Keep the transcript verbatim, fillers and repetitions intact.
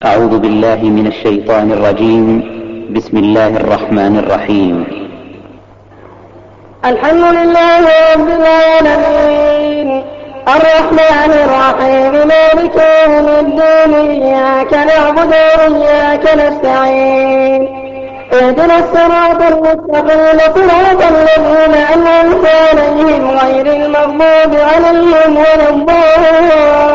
أعوذ بالله من الشيطان الرجيم. بسم الله الرحمن الرحيم. الحمد لله رب العالمين الرحمن الرحيم مالك يوم الدين إياك نعبد وإياك نستعين اهدنا الصراط المستقيم صراط الذين أنعمت عليهم غير المغضوب عليهم ولا الضالين.